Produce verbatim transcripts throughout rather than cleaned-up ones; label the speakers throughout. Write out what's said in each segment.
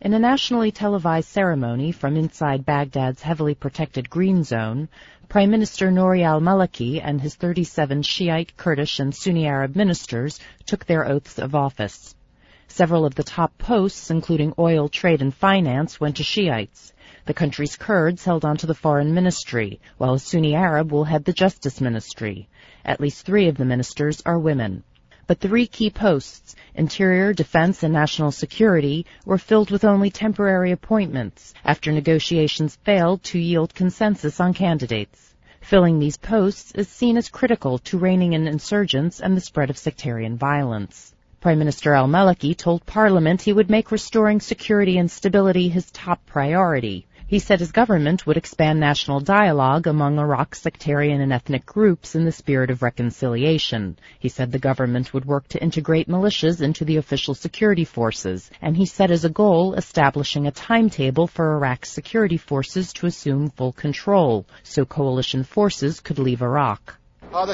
Speaker 1: In a nationally televised ceremony from inside Baghdad's heavily protected Green Zone, Prime Minister Nouri al-Maliki and his thirty-seven Shiite, Kurdish, and Sunni Arab ministers took their oaths of office. Several of the top posts, including oil, trade, and finance, went to Shiites. The country's Kurds held on to the foreign ministry, while a Sunni Arab will head the justice ministry. At least three of the ministers are women. But three key posts, Interior, Defense, and National Security, were filled with only temporary appointments after negotiations failed to yield consensus on candidates. Filling these posts is seen as critical to reining in insurgents and the spread of sectarian violence. Prime Minister al-Maliki told Parliament he would make restoring security and stability his top priority. He said his government would expand national dialogue among Iraq's sectarian and ethnic groups in the spirit of reconciliation. He said the government would work to integrate militias into the official security forces, and he set as a goal establishing a timetable for Iraq's security forces to assume full control, so coalition forces could leave Iraq. After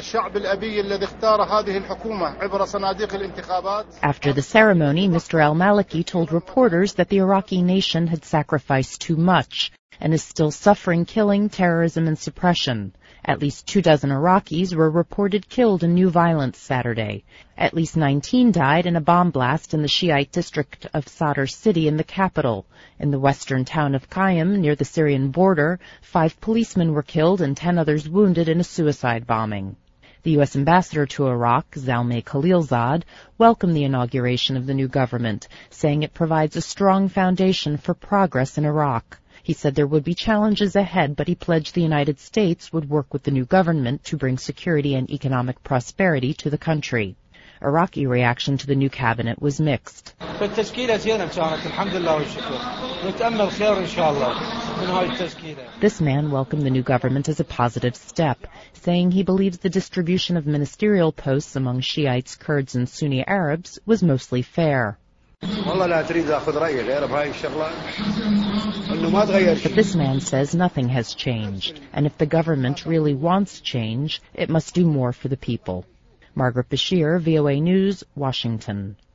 Speaker 1: the ceremony, Mister al-Maliki told reporters that the Iraqi nation had sacrificed too much and is still suffering killing, terrorism, and suppression. At least two dozen Iraqis were reported killed in new violence Saturday. At least nineteen died in a bomb blast in the Shiite district of Sadr City in the capital. In the western town of Qaim, near the Syrian border, five policemen were killed and ten others wounded in a suicide bombing. The U S ambassador to Iraq, Zalmay Khalilzad, welcomed the inauguration of the new government, saying it provides a strong foundation for progress in Iraq. He said there would be challenges ahead, but he pledged the United States would work with the new government to bring security and economic prosperity to the country. Iraqi reaction to the new cabinet was mixed. This man welcomed the new government as a positive step, saying he believes the distribution of ministerial posts among Shiites, Kurds, and Sunni Arabs was mostly fair. But this man says nothing has changed, and if the government really wants change, it must do more for the people. Margaret Bashir, V O A News, Washington.